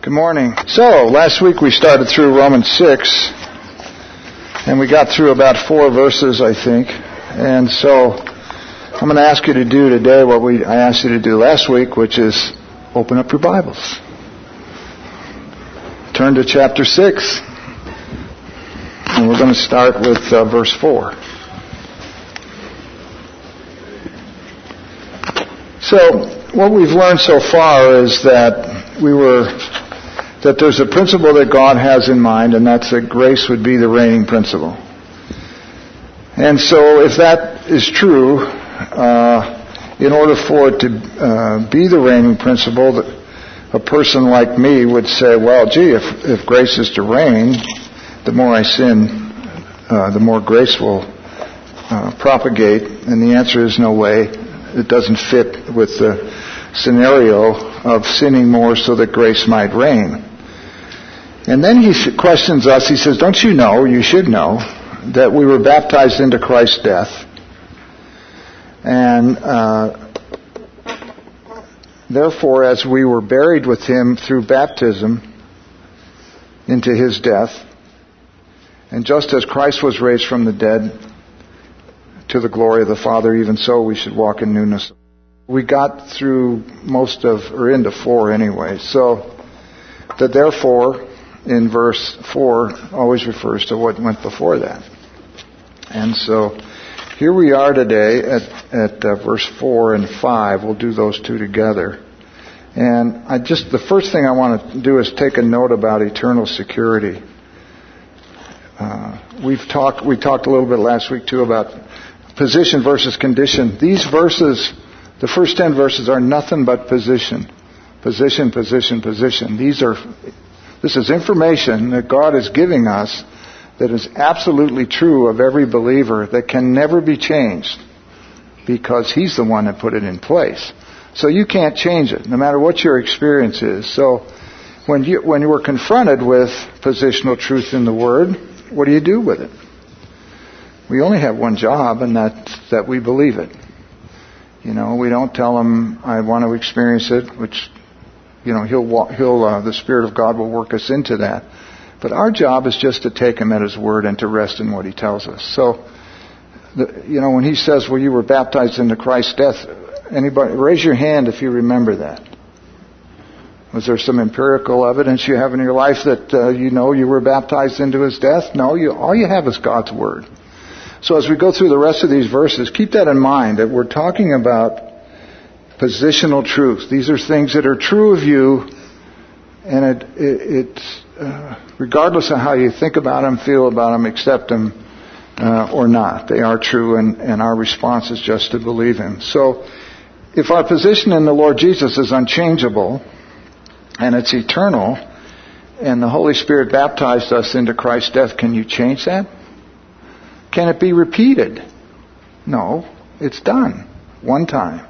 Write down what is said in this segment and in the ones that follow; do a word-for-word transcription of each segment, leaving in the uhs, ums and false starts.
Good morning. So, last week we started through Romans six, and we got through about four verses, I think. And so, I'm going to ask you to do today what we I asked you to do last week, which is open up your Bibles. Turn to chapter six, and we're going to start with uh, verse four. So, what we've learned so far is that we were that there's a principle that God has in mind, and that's that grace would be the reigning principle. And so if that is true, uh, in order for it to uh, be the reigning principle, that a person like me would say, well, gee, if, if grace is to reign, the more I sin, uh, the more grace will uh, propagate. And the answer is no way. It doesn't fit with the scenario of sinning more so that grace might reign. And then he questions us. He says, don't you know, you should know, that we were baptized into Christ's death. And uh, therefore, as we were buried with him through baptism into his death, and just as Christ was raised from the dead to the glory of the Father, even so we should walk in newness. We got through most of, or into four anyway. So, that therefore, in verse four, always refers to what went before that. And so, here we are today at, at uh, verse four and five. We'll do those two together. And I just, the first thing I want to do is take a note about eternal security. Uh, we've talked, we talked a little bit last week too about position versus condition. These verses, the first ten verses are nothing but position. Position, position, position. These are, this is information that God is giving us that is absolutely true of every believer, that can never be changed because He's the one that put it in place. So you can't change it, no matter what your experience is. So when you, when you were confronted with positional truth in the Word, what do you do with it? We only have one job, and that's that we believe it. You know, we don't tell him, I want to experience it, which, you know, he'll, he'll, uh, the Spirit of God will work us into that. But our job is just to take him at his word and to rest in what he tells us. So, the, you know, when he says, well, you were baptized into Christ's death, anybody, raise your hand if you remember that. Was there some empirical evidence you have in your life that uh, you know you were baptized into his death? No, you, all you have is God's word. So as we go through the rest of these verses, keep that in mind, that we're talking about positional truth. These are things that are true of you, and it, it, it's uh, regardless of how you think about them, feel about them, accept them, uh, or not. They are true, and, and our response is just to believe Him. So if our position in the Lord Jesus is unchangeable, and it's eternal, and the Holy Spirit baptized us into Christ's death, can you change that? Can it be repeated? No, it's done. One time.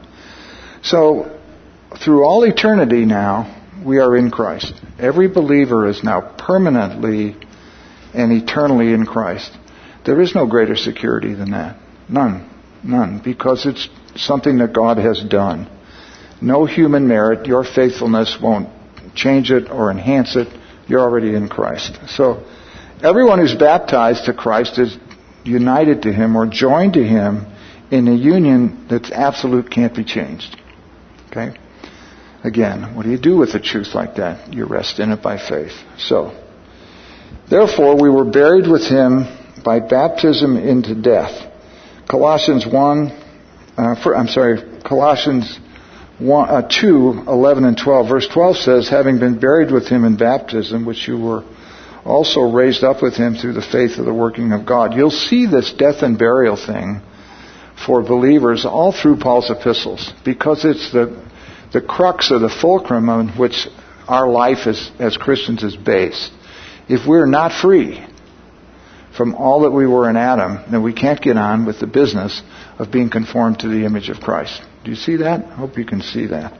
So, through all eternity now, we are in Christ. Every believer is now permanently and eternally in Christ. There is no greater security than that. None. None. Because it's something that God has done. No human merit. Your faithfulness won't change it or enhance it. You're already in Christ. So, everyone who's baptized to Christ is united to Him or joined to Him in a union that's absolute, can't be changed. Okay? Again, what do you do with a truth like that? You rest in it by faith. So, therefore, we were buried with Him by baptism into death. Colossians one, uh, for, I'm sorry, Colossians one, uh, two, eleven and twelve. Verse twelve says, having been buried with Him in baptism, which you were also raised up with Him through the faith of the working of God. You'll see this death and burial thing for believers all through Paul's epistles, because it's the the crux of the fulcrum on which our life is, as Christians is based. If we're not free from all that we were in Adam, then we can't get on with the business of being conformed to the image of Christ. Do you see that? I hope you can see that.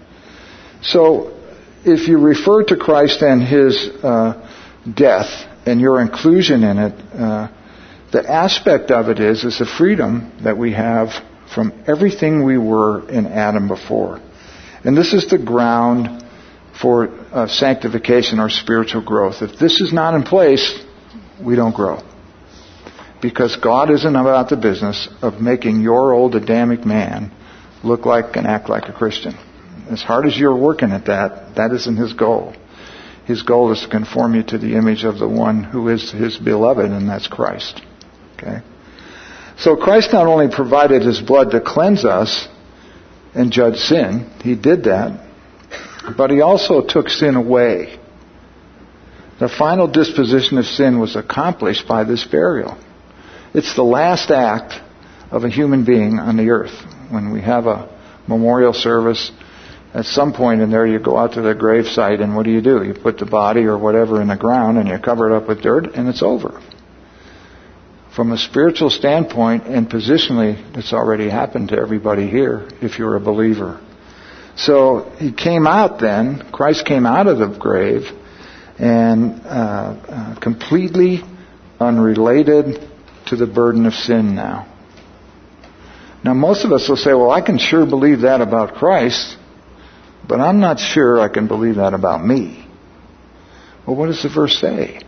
So, if you refer to Christ and His uh, death and your inclusion in it, uh, the aspect of it is is the freedom that we have from everything we were in Adam before. And this is the ground for uh, sanctification or spiritual growth. If this is not in place, we don't grow. Because God isn't about the business of making your old Adamic man look like and act like a Christian. As hard as you're working at that, that isn't His goal. His goal is to conform you to the image of the one who is His beloved, and that's Christ. Okay? So Christ not only provided His blood to cleanse us and judge sin, He did that, but He also took sin away. The final disposition of sin was accomplished by this burial. It's the last act of a human being on the earth. When we have a memorial service, at some point in there you go out to the grave site, and what do you do? You put the body or whatever in the ground and you cover it up with dirt, and it's over. From a spiritual standpoint and positionally, it's already happened to everybody here if you're a believer. So He came out then, Christ came out of the grave, and uh, uh, completely unrelated to the burden of sin now. Now most of us will say, well, I can sure believe that about Christ, but I'm not sure I can believe that about me. Well, what does the verse say?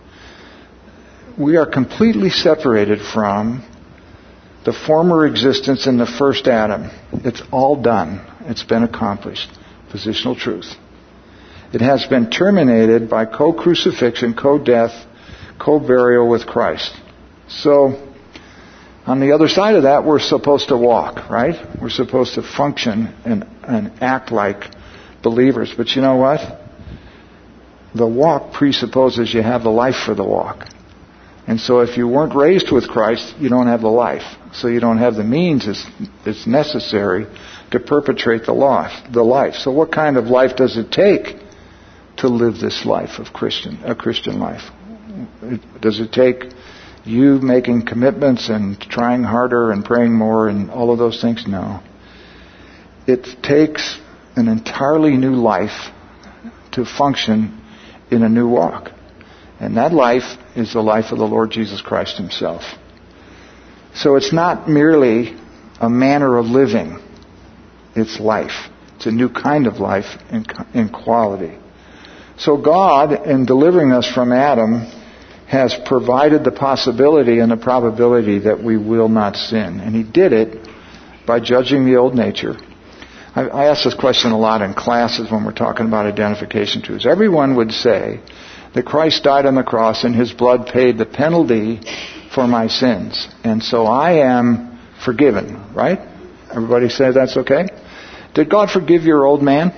We are completely separated from the former existence in the first Adam. It's all done. It's been accomplished. Positional truth. It has been terminated by co-crucifixion, co-death, co-burial with Christ. So, on the other side of that, we're supposed to walk, right? We're supposed to function and, and act like believers. But you know what? The walk presupposes you have the life for the walk. And so if you weren't raised with Christ, you don't have the life. So you don't have the means that's necessary to perpetrate the life. The life. So what kind of life does it take to live this life of Christian, a Christian life? Does it take you making commitments and trying harder and praying more and all of those things? No. It takes an entirely new life to function in a new walk. And that life is the life of the Lord Jesus Christ Himself. So it's not merely a manner of living. It's life. It's a new kind of life in, in quality. So God, in delivering us from Adam, has provided the possibility and the probability that we will not sin. And He did it by judging the old nature. I, I ask this question a lot in classes when we're talking about identification truths. Everyone would say that Christ died on the cross and His blood paid the penalty for my sins. And so I am forgiven, right? Everybody say that's okay? Did God forgive your old man?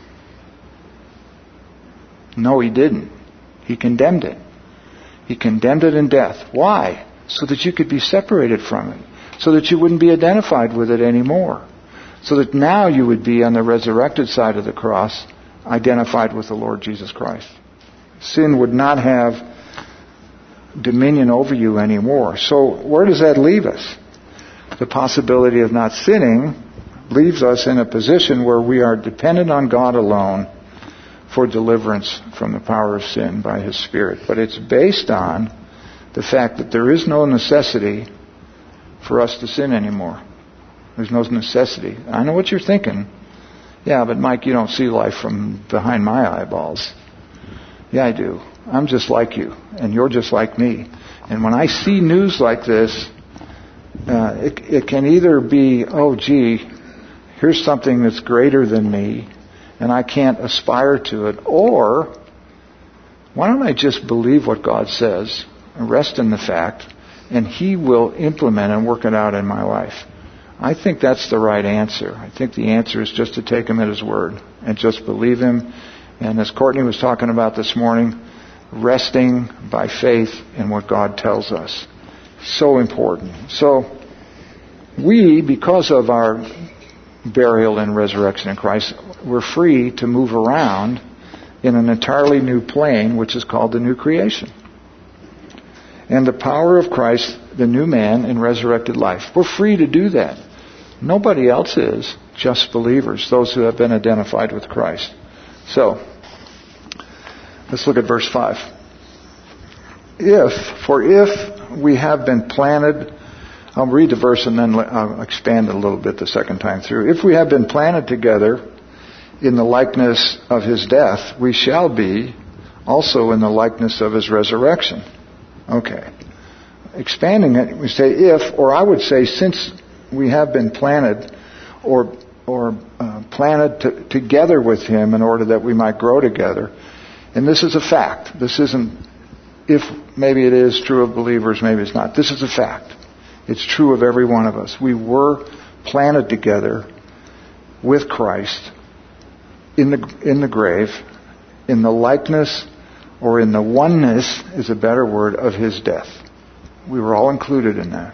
No, He didn't. He condemned it. He condemned it in death. Why? So that you could be separated from it. So that you wouldn't be identified with it anymore. So that now you would be on the resurrected side of the cross, identified with the Lord Jesus Christ. Sin would not have dominion over you anymore. So where does that leave us? The possibility of not sinning leaves us in a position where we are dependent on God alone for deliverance from the power of sin by His Spirit. But it's based on the fact that there is no necessity for us to sin anymore. There's no necessity. I know what you're thinking. Yeah, but Mike, you don't see life from behind my eyeballs. Yeah, I do. I'm just like you, and you're just like me. And when I see news like this, uh, it, it can either be, oh, gee, here's something that's greater than me, and I can't aspire to it. Or, why don't I just believe what God says, and rest in the fact, and He will implement and work it out in my life. I think that's the right answer. I think the answer is just to take Him at His word, and just believe Him. And as Courtney was talking about this morning, resting by faith in what God tells us. So important. So, we, because of our burial and resurrection in Christ, we're free to move around in an entirely new plane, which is called the new creation. And the power of Christ, the new man in resurrected life. We're free to do that. Nobody else is, just believers, those who have been identified with Christ. So, let's look at verse five. If, for if we have been planted, I'll read the verse and then I'll expand it a little bit the second time through. If we have been planted together in the likeness of his death, we shall be also in the likeness of his resurrection. Okay. Expanding it, we say if, or I would say since we have been planted or or uh, planted to, together with him in order that we might grow together. And this is a fact. This isn't, if maybe it is true of believers, maybe it's not. This is a fact. It's true of every one of us. We were planted together with Christ in the in the grave, in the likeness or in the oneness is a better word of his death. We were all included in that.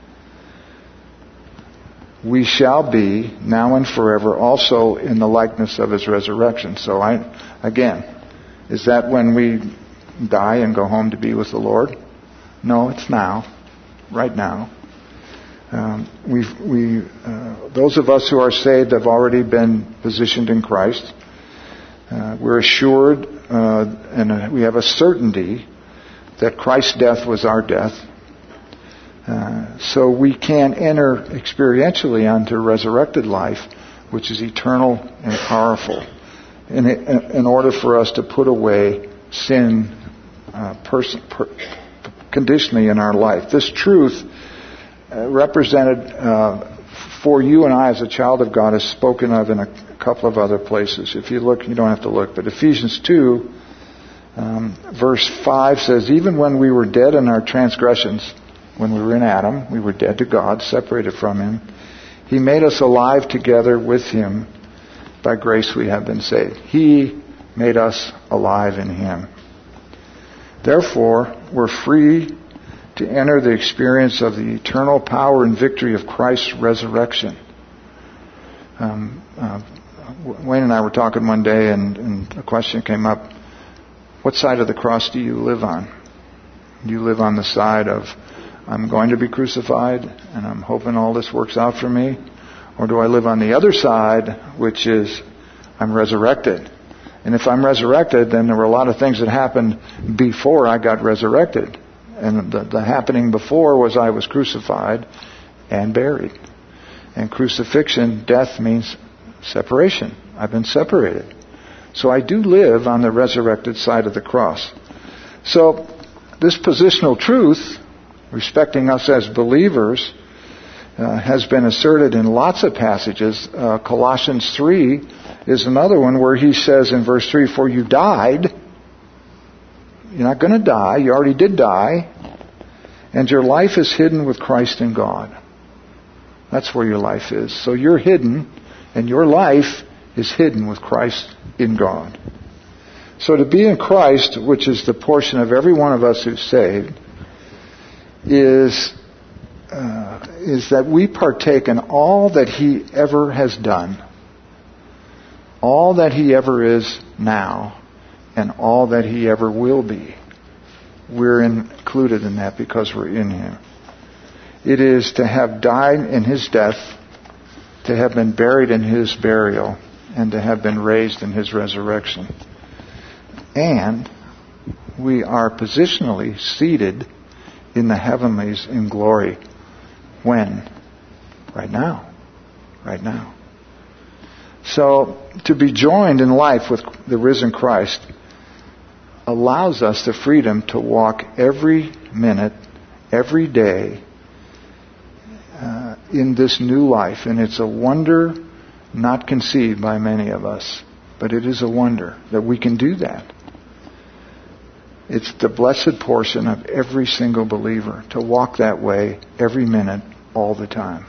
We shall be now and forever also in the likeness of his resurrection. So I, again, is that when we die and go home to be with the Lord? No, it's now, right now. Um, we, we, uh, those of us who are saved have already been positioned in Christ. Uh, we're assured uh, and uh, we have a certainty that Christ's death was our death. Uh, so we can enter experientially onto resurrected life, which is eternal and powerful, in, in order for us to put away sin uh, person, per, conditionally in our life. This truth uh, represented uh, for you and I as a child of God is spoken of in a couple of other places. If you look, you don't have to look, but Ephesians two, um, verse five says, even when we were dead in our transgressions, when we were in Adam, we were dead to God, separated from him. He made us alive together with him. By grace we have been saved. He made us alive in him. Therefore, we're free to enter the experience of the eternal power and victory of Christ's resurrection. Um, uh, Wayne and I were talking one day, and, and a question came up. What side of the cross do you live on? Do you live on the side of, I'm going to be crucified, and I'm hoping all this works out for me? Or do I live on the other side, which is, I'm resurrected? And if I'm resurrected, then there were a lot of things that happened before I got resurrected. And the, the happening before was I was crucified and buried. And crucifixion, death, means separation. I've been separated. So I do live on the resurrected side of the cross. So this positional truth, respecting us as believers, uh, has been asserted in lots of passages. Uh, Colossians three is another one where he says in verse three, for you died. You're not going to die. You already did die. And your life is hidden with Christ in God. That's where your life is. So you're hidden, and your life is hidden with Christ in God. So to be in Christ, which is the portion of every one of us who's saved, is uh, is that we partake in all that he ever has done, all that he ever is now, and all that he ever will be. We're included in that because we're in him. It is to have died in his death, to have been buried in his burial, and to have been raised in his resurrection. And we are positionally seated in the heavenlies in glory. When? Right now. Right now. So, to be joined in life with the risen Christ allows us the freedom to walk every minute, every day, uh, in this new life. And it's a wonder not conceived by many of us. But it is a wonder that we can do that. It's the blessed portion of every single believer to walk that way every minute, all the time.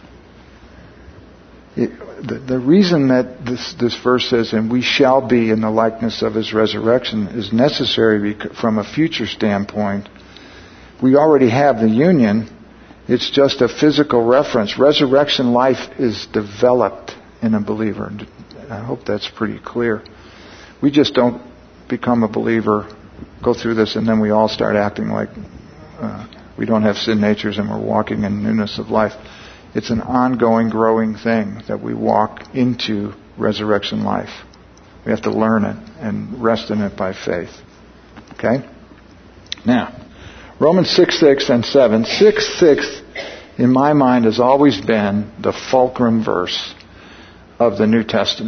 It, the, the reason that this, this verse says, and we shall be in the likeness of his resurrection, is necessary because, from a future standpoint. We already have the union. It's just a physical reference. Resurrection life is developed in a believer. I hope that's pretty clear. We just don't become a believer, go through this, and then we all start acting like uh, we don't have sin natures and we're walking in newness of life. It's an ongoing, growing thing that we walk into resurrection life. We have to learn it and rest in it by faith. Okay? Now, Romans six six and seven. six six, in my mind, has always been the fulcrum verse of the New Testament.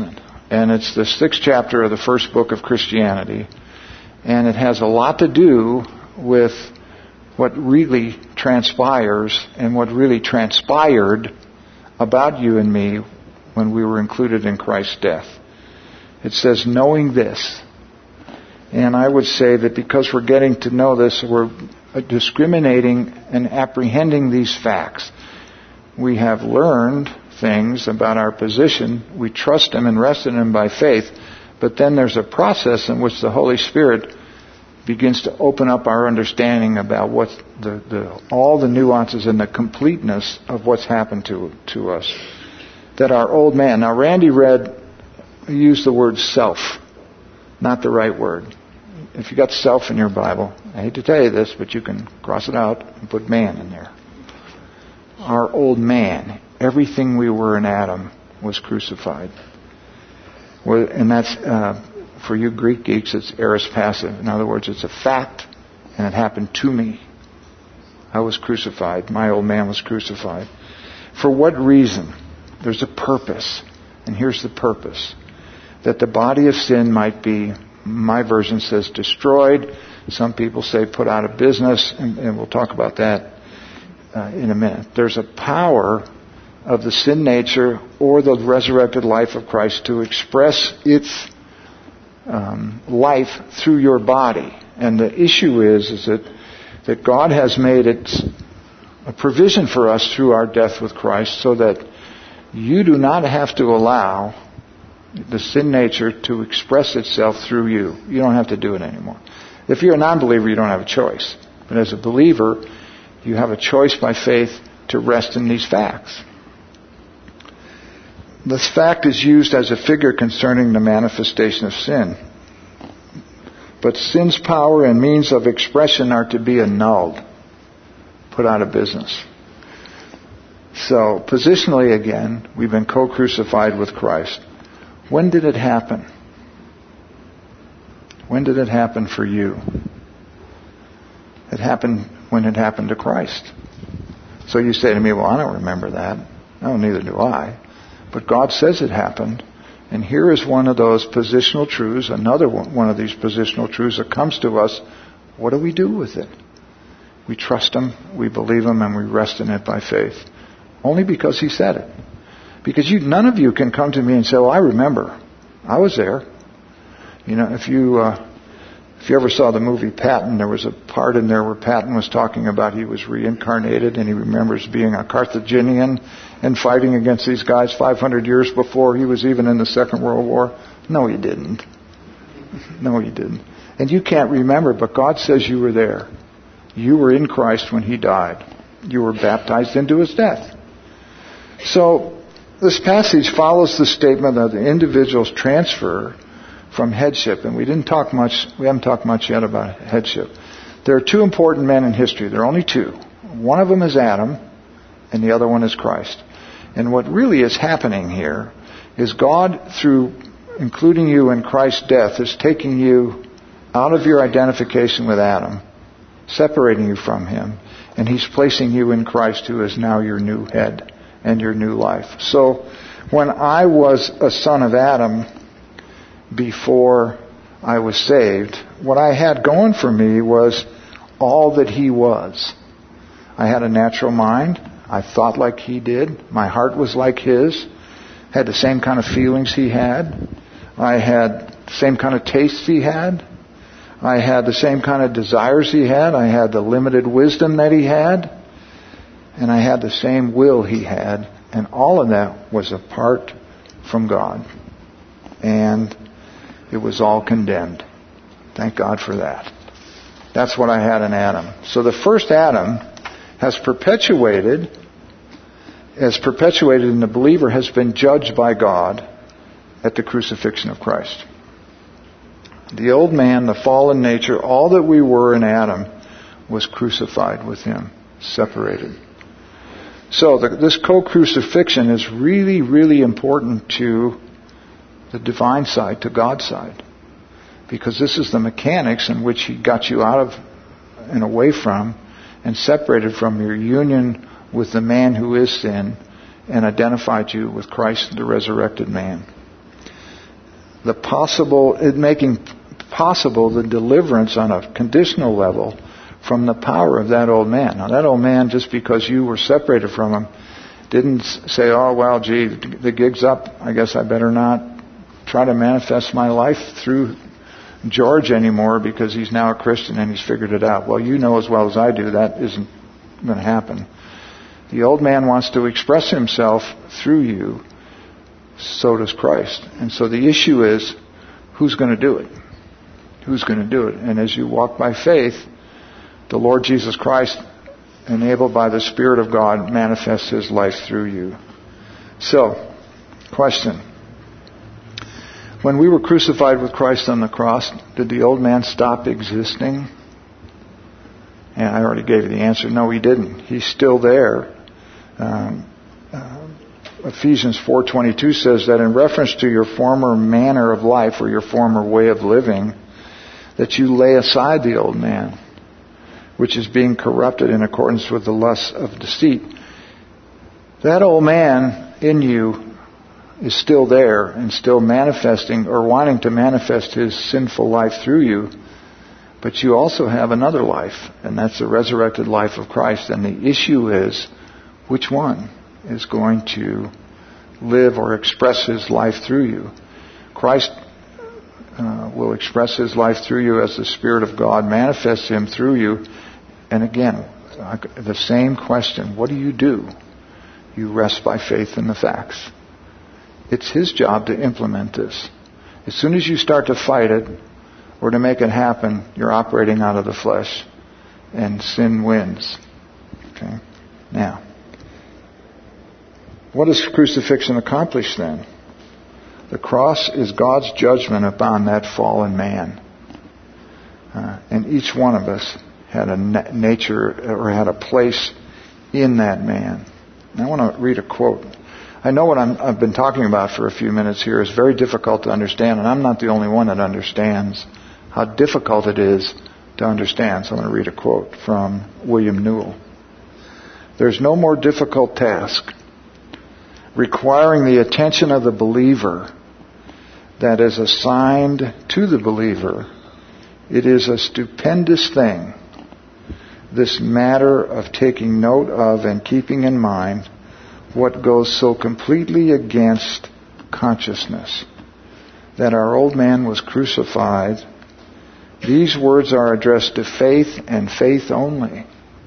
And it's the sixth chapter of the first book of Christianity. And it has a lot to do with what really transpires and what really transpired about you and me when we were included in Christ's death. It says, knowing this. And I would say that because we're getting to know this, we're discriminating and apprehending these facts. We have learned things about our position. We trust Him and rest in Him by faith. But then there's a process in which the Holy Spirit begins to open up our understanding about what the, the all the nuances and the completeness of what's happened to to us. That our old man. Now, Randy read, used the word self, not the right word. If you got self in your Bible, I hate to tell you this, but you can cross it out and put man in there. Our old man, everything we were in Adam, was crucified. And that's, uh, for you Greek geeks, it's aorist passive. In other words, it's a fact, and it happened to me. I was crucified. My old man was crucified. For what reason? There's a purpose. And here's the purpose. That the body of sin might be, my version says, destroyed. Some people say put out of business, and, and we'll talk about that uh, in a minute. There's a power of the sin nature or the resurrected life of Christ to express its um, life through your body. And the issue is, is that, that God has made it a provision for us through our death with Christ so that you do not have to allow the sin nature to express itself through you. You don't have to do it anymore. If you're a non-believer, you don't have a choice. But as a believer, you have a choice by faith to rest in these facts. This fact is used as a figure concerning the manifestation of sin. But sin's power and means of expression are to be annulled, put out of business. So, positionally again, we've been co-crucified with Christ. When did it happen? When did it happen for you? It happened when it happened to Christ. So you say to me, well, I don't remember that. No, neither do I. But God says it happened. And here is one of those positional truths, another one of these positional truths that comes to us. What do we do with it? We trust Him, we believe Him, and we rest in it by faith. Only because He said it. Because you, none of you can come to me and say, well, I remember. I was there. You know, if you uh, if you ever saw the movie Patton, there was a part in there where Patton was talking about he was reincarnated and he remembers being a Carthaginian and fighting against these guys five hundred years before he was even in the Second World War. No, he didn't. No, he didn't. And you can't remember, but God says you were there. You were in Christ when He died. You were baptized into His death. So, this passage follows the statement of the individual's transfer from headship. And we didn't talk much, we haven't talked much yet about headship. There are two important men in history. There are only two. One of them is Adam, and the other one is Christ. And what really is happening here is God, through including you in Christ's death, is taking you out of your identification with Adam, separating you from Him, and He's placing you in Christ, who is now your new head and your new life. So, when I was a son of Adam before I was saved, what I had going for me was all that he was. I had a natural mind. I thought like he did. My heart was like his. Had the same kind of feelings he had. I had the same kind of tastes he had. I had the same kind of desires he had. I had the limited wisdom that he had. And I had the same will he had. And all of that was apart from God. And it was all condemned. Thank God for that. That's what I had in Adam. So the first Adam has perpetuated, as perpetuated in the believer, has been judged by God at the crucifixion of Christ. The old man, the fallen nature, all that we were in Adam was crucified with him, separated. So the, this co-crucifixion is really, really important to the divine side, to God's side. Because this is the mechanics in which He got you out of and away from and separated from your union with the man who is sin and identified you with Christ, the resurrected man. the possible, it making possible the deliverance on a conditional level from the power of that old man. Now that old man, just because you were separated from him, didn't say, oh, well, gee, the gig's up. I guess I better not try to manifest my life through George anymore because he's now a Christian and he's figured it out. Well, you know as well as I do that isn't going to happen. The old man wants to express himself through you. So does Christ. And so the issue is, who's going to do it? Who's going to do it? And as you walk by faith, the Lord Jesus Christ, enabled by the Spirit of God, manifests His life through you. So, question. When we were crucified with Christ on the cross, did the old man stop existing? And I already gave you the answer. No, he didn't. He's still there. Um, uh, Ephesians four twenty-two says that in reference to your former manner of life or your former way of living, that you lay aside the old man, which is being corrupted in accordance with the lusts of deceit. That old man in you is still there and still manifesting or wanting to manifest his sinful life through you. But you also have another life, and that's the resurrected life of Christ. And the issue is, which one is going to live or express his life through you? Christ uh, will express his life through you as the Spirit of God manifests him through you. And again, the same question, what do you do? You rest by faith in the facts. It's his job to implement this. As soon as you start to fight it or to make it happen, you're operating out of the flesh, and sin wins. Okay? Now, what does crucifixion accomplish then? The cross is God's judgment upon that fallen man. Uh, and each one of us had a na- nature or had a place in that man. And I want to read a quote. I know what I'm, I've been talking about for a few minutes here is very difficult to understand, and I'm not the only one that understands how difficult it is to understand. So I'm going to read a quote from William Newell. There's no more difficult task requiring the attention of the believer that is assigned to the believer. It is a stupendous thing, this matter of taking note of and keeping in mind what goes so completely against consciousness, that our old man was crucified. These words are addressed to faith and faith only.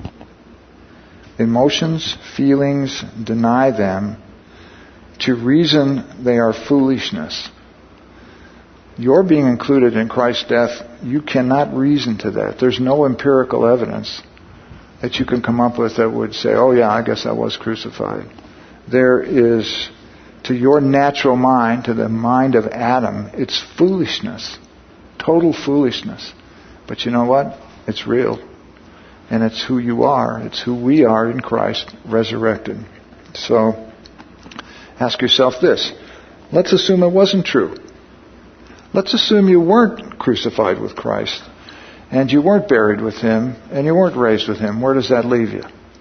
Emotions, feelings, deny them. To reason, they are foolishness. Your being included in Christ's death, you cannot reason to that. There's no empirical evidence that you can come up with that would say, oh yeah, I guess I was crucified. There is, to your natural mind, to the mind of Adam, it's foolishness. Total foolishness. But you know what? It's real. And it's who you are. It's who we are in Christ, resurrected. So, ask yourself this. Let's assume it wasn't true. Let's assume you weren't crucified with Christ, and you weren't buried with Him, and you weren't raised with Him. Where does that leave you?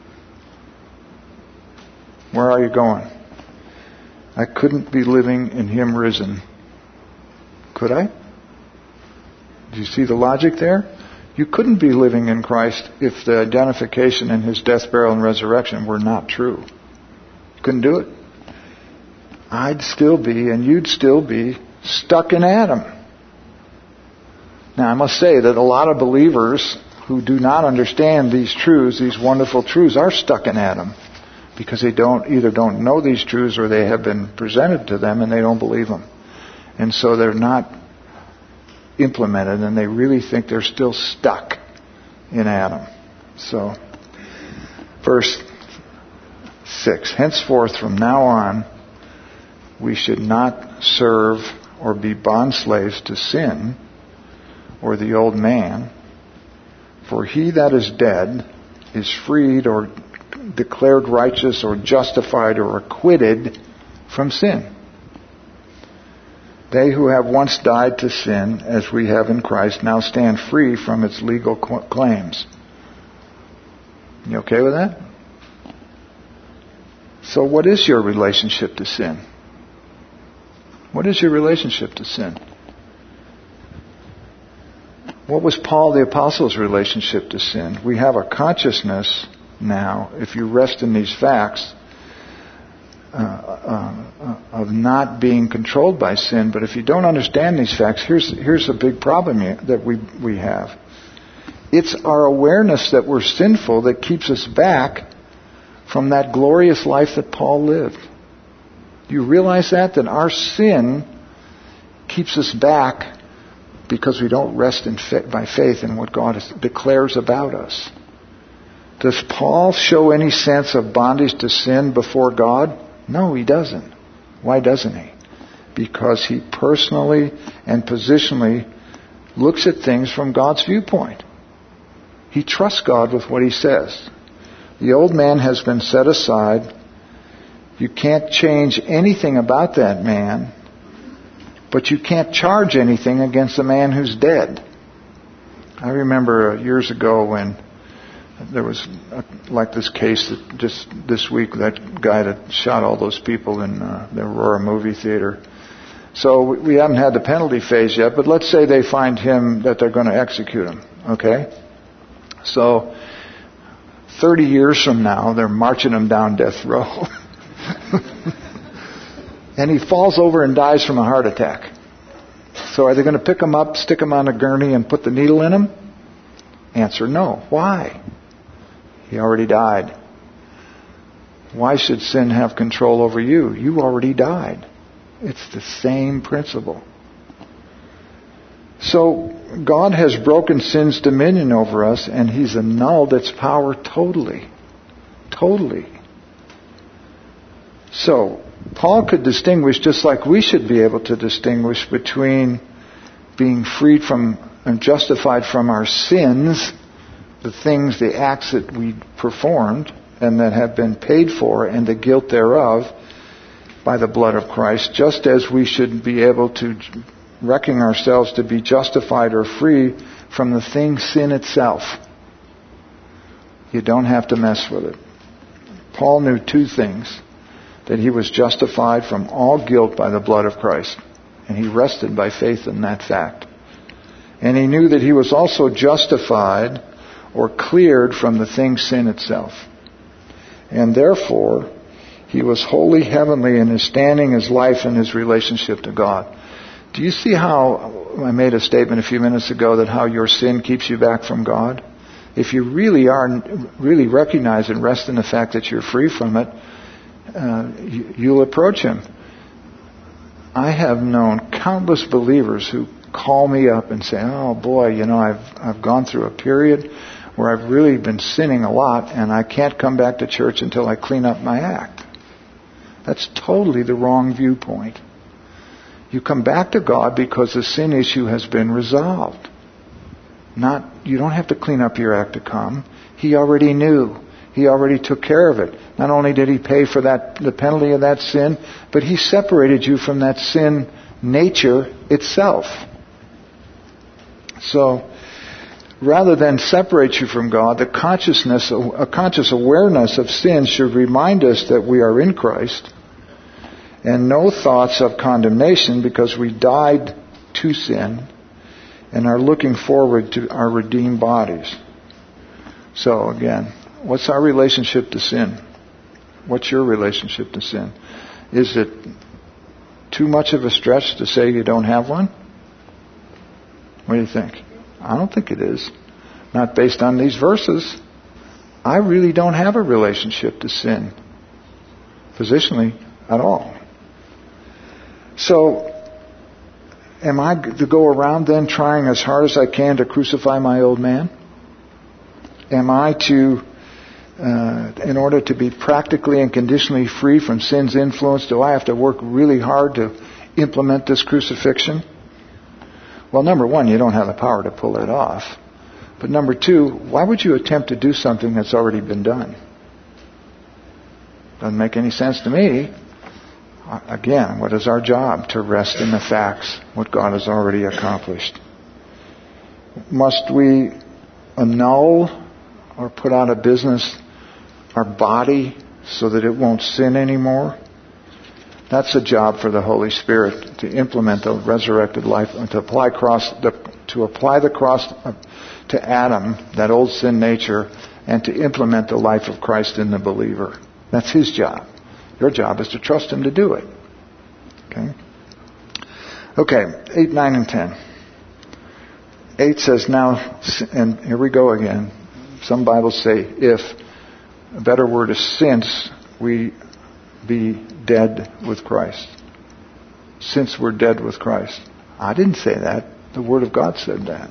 Where are you going? I couldn't be living in Him risen. Could I? Do you see the logic there? You couldn't be living in Christ if the identification in His death, burial, and resurrection were not true. You couldn't do it. I'd still be, and you'd still be, stuck in Adam. Now, I must say that a lot of believers who do not understand these truths, these wonderful truths, are stuck in Adam. Because they don't either don't know these truths or they have been presented to them and they don't believe them. And so they're not implemented and they really think they're still stuck in Adam. So, verse six. Henceforth, from now on, we should not serve or be bondslaves to sin or the old man. For he that is dead is freed or declared righteous or justified or acquitted from sin. They who have once died to sin, as we have in Christ, now stand free from its legal claims. You okay with that? So what is your relationship to sin? What is your relationship to sin? What was Paul the Apostle's relationship to sin? We have a consciousness now, if you rest in these facts, uh, uh, of not being controlled by sin. But if you don't understand these facts, here's here's a big problem that we we have. It's our awareness that we're sinful that keeps us back from that glorious life that Paul lived. Do you realize that? That our sin keeps us back because we don't rest in fa- by faith in what God is, declares about us. Does Paul show any sense of bondage to sin before God? No, he doesn't. Why doesn't he? Because he personally and positionally looks at things from God's viewpoint. He trusts God with what he says. The old man has been set aside. You can't change anything about that man, but you can't charge anything against a man who's dead. I remember years ago when there was a, like this case that just this week, that guy that shot all those people in uh, the Aurora movie theater. So we, we haven't had the penalty phase yet, but let's say they find him, that they're going to execute him. Okay? So thirty years from now, they're marching him down death row. And he falls over and dies from a heart attack. So are they going to pick him up, stick him on a gurney, and put the needle in him? Answer, no. Why? He already died. Why should sin have control over you? You already died. It's the same principle. So God has broken sin's dominion over us, and he's annulled its power totally. Totally. So Paul could distinguish, just like we should be able to distinguish, between being freed from and justified from our sins, the things, the acts that we performed and that have been paid for, and the guilt thereof by the blood of Christ, just as we should be able to reckon ourselves to be justified or free from the thing, sin itself. You don't have to mess with it. Paul knew two things: that he was justified from all guilt by the blood of Christ, and he rested by faith in that fact. And he knew that he was also justified or cleared from the thing, sin itself. And therefore, he was wholly heavenly in his standing, his life, and his relationship to God. Do you see how I made a statement a few minutes ago that how your sin keeps you back from God? If you really are, really recognize and rest in the fact that you're free from it, uh, you, you'll approach him. I have known countless believers who call me up and say, "Oh boy, you know, I've I've gone through a period where I've really been sinning a lot, and I can't come back to church until I clean up my act." That's totally the wrong viewpoint. You come back to God because the sin issue has been resolved. Not, you don't have to clean up your act to come. He already knew. He already took care of it. Not only did he pay for that, the penalty of that sin, but he separated you from that sin nature itself. So, rather than separate you from God, the consciousness, a conscious awareness of sin should remind us that we are in Christ, and no thoughts of condemnation because we died to sin and are looking forward to our redeemed bodies. So again, what's our relationship to sin? What's your relationship to sin? Is it too much of a stretch to say you don't have one? What do you think? I don't think it is. Not based on these verses. I really don't have a relationship to sin, positionally, at all. So, am I to go around then trying as hard as I can to crucify my old man? Am I to, uh, in order to be practically and conditionally free from sin's influence, do I have to work really hard to implement this crucifixion? Well, number one, you don't have the power to pull it off. But number two, why would you attempt to do something that's already been done? Doesn't make any sense to me. Again, what is our job? To rest in the facts, what God has already accomplished. Must we annul or put out of business our body so that it won't sin anymore? That's a job for the Holy Spirit, to implement the resurrected life, and to apply cross, the, to apply the cross to Adam, that old sin nature, and to implement the life of Christ in the believer. That's his job. Your job is to trust him to do it. Okay? Okay, eight, nine, and ten. eight says, now, and here we go again. Some Bibles say, if. A better word is since we be dead with Christ. Since we're dead with Christ. I didn't say that. The Word of God said that.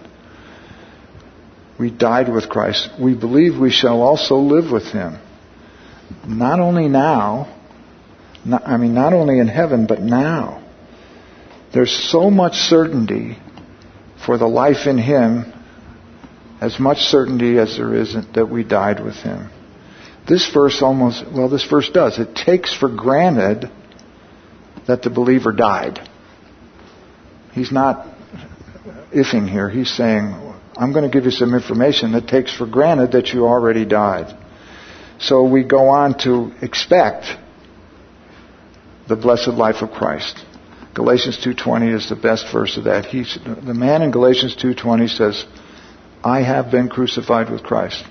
We died with Christ. We believe we shall also live with Him. Not only now, not, I mean not only in heaven, but now. There's so much certainty for the life in Him, as much certainty as there is that we died with Him. This verse almost, well, this verse does. It takes for granted that the believer died. He's not ifing here. He's saying, I'm going to give you some information that takes for granted that you already died. So we go on to expect the blessed life of Christ. Galatians two twenty is the best verse of that. He's, the man in Galatians two twenty says, I have been crucified with Christ.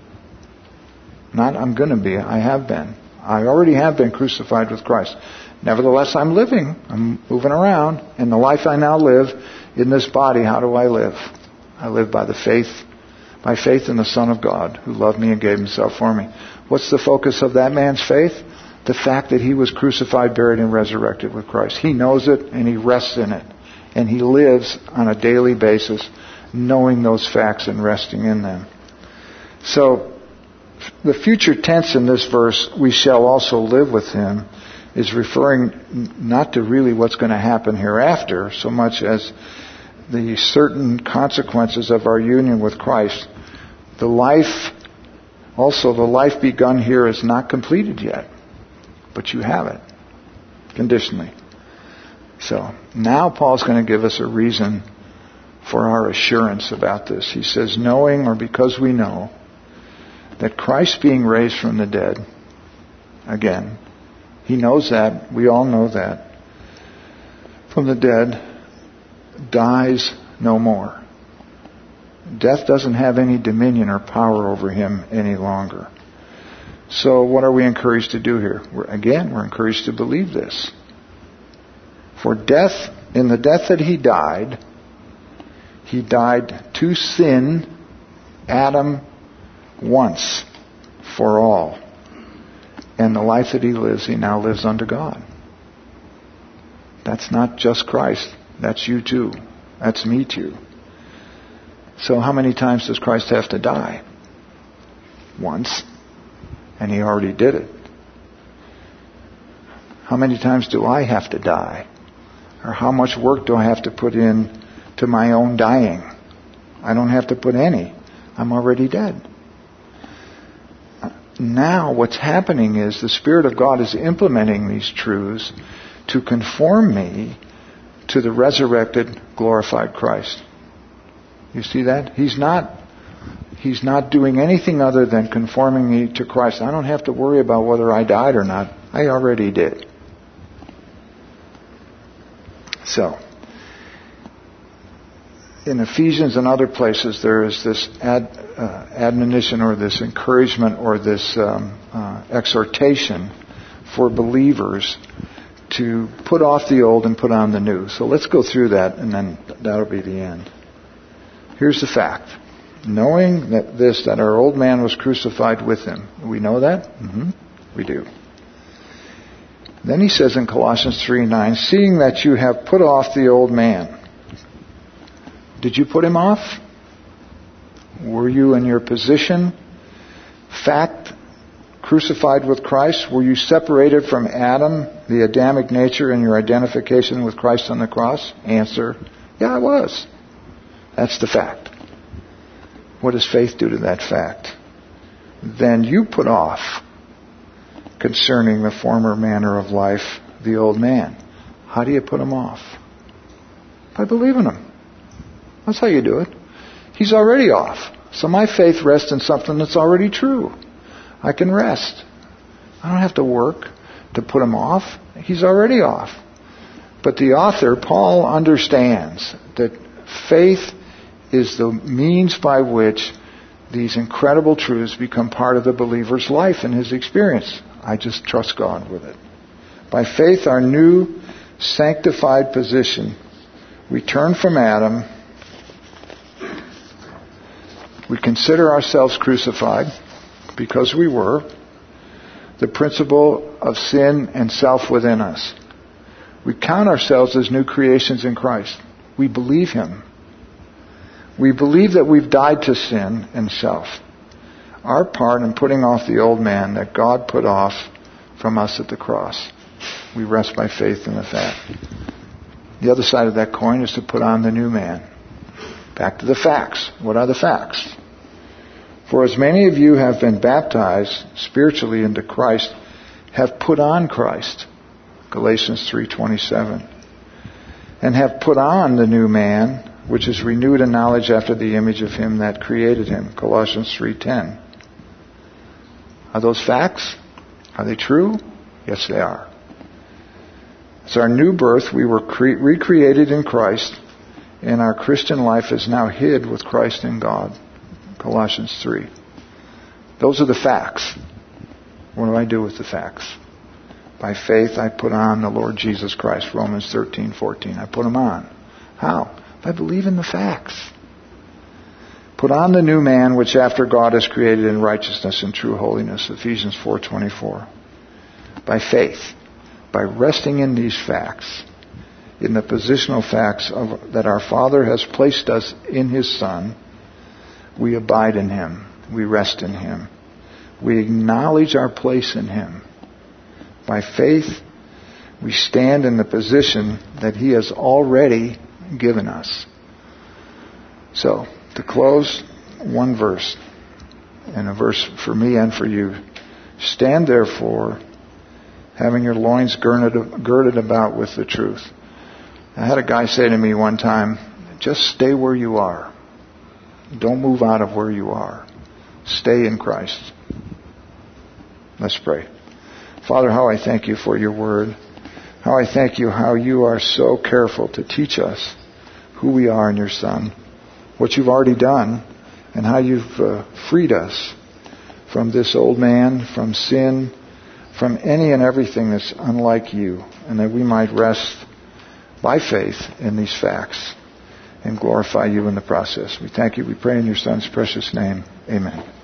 Not I'm going to be, I have been. I already have been crucified with Christ. Nevertheless, I'm living. I'm moving around. And the life I now live in this body, how do I live? I live by the faith, by faith in the Son of God who loved me and gave Himself for me. What's the focus of that man's faith? The fact that he was crucified, buried, and resurrected with Christ. He knows it and he rests in it. And he lives on a daily basis knowing those facts and resting in them. So, the future tense in this verse, we shall also live with Him, is referring not to really what's going to happen hereafter, so much as the certain consequences of our union with Christ. The life, also the life begun here is not completed yet, but you have it, conditionally. So, now Paul's going to give us a reason for our assurance about this. He says, knowing, or because we know, that Christ being raised from the dead, again, He knows that, we all know that, from the dead, dies no more. Death doesn't have any dominion or power over Him any longer. So what are we encouraged to do here? We're, again, we're encouraged to believe this. For death, in the death that He died, He died to sin, Adam, once for all. And the life that he lives, he now lives unto God. That's not just Christ. That's you too. That's me too. So how many times does Christ have to die? Once. And He already did it. How many times do I have to die? Or how much work do I have to put in to my own dying? I don't have to put any. I'm already dead. Now what's happening is the Spirit of God is implementing these truths to conform me to the resurrected, glorified Christ. You see that? He's not, he's not doing anything other than conforming me to Christ. I don't have to worry about whether I died or not. I already did. So, in Ephesians and other places, there is this ad, uh, admonition or this encouragement or this um, uh, exhortation for believers to put off the old and put on the new. So let's go through that, and then that'll be the end. Here's the fact. Knowing that this, that our old man was crucified with Him. We know that? Mm-hmm. We do. Then he says in Colossians three nine, seeing that you have put off the old man. Did you put him off? Were you in your position, fact, crucified with Christ? Were you separated from Adam, the Adamic nature, in your identification with Christ on the cross? Answer, yeah, I was. That's the fact. What does faith do to that fact? Then you put off concerning the former manner of life, the old man. How do you put him off? By believing Him. That's how you do it. He's already off. So my faith rests in something that's already true. I can rest. I don't have to work. to put him off. He's already off. But the author, Paul, understands that faith is the means by which these incredible truths become part of the believer's life and his experience. I just trust God with it. By faith, our new sanctified position, we turn from Adam. We consider ourselves crucified, because we were, the principle of sin and self within us. We count ourselves as new creations in Christ. We believe Him. We believe that we've died to sin and self. Our part in putting off the old man that God put off from us at the cross. We rest by faith in the fact. The other side of that coin is to put on the new man. Back to the facts. What are the facts? For as many of you have been baptized spiritually into Christ, have put on Christ. Galatians three twenty-seven. And have put on the new man, which is renewed in knowledge after the image of Him that created him. Colossians three ten. Are those facts? Are they true? Yes, they are. It's our new birth. We were cre- recreated in Christ, and our Christian life is now hid with Christ in God. Colossians three. Those are the facts. What do I do with the facts? By faith, I put on the Lord Jesus Christ. Romans thirteen fourteen. I put Him on. How? By believing the facts. Put on the new man, which after God is created in righteousness and true holiness. Ephesians four twenty-four. By faith. By resting in these facts. In the positional facts of that our Father has placed us in His Son. We abide in Him. We rest in Him. We acknowledge our place in Him. By faith, we stand in the position that He has already given us. So, to close, one verse, and a verse for me and for you. Stand therefore, having your loins girded, girded about with the truth. I had a guy say to me one time, just stay where you are. Don't move out of where you are. Stay in Christ. Let's pray. Father, how I thank You for Your word. How I thank You how You are so careful to teach us who we are in Your Son, what You've already done, and how You've uh, freed us from this old man, from sin, from any and everything that's unlike You, and that we might rest by faith in these facts and glorify You in the process. We thank You. We pray in Your Son's precious name. Amen.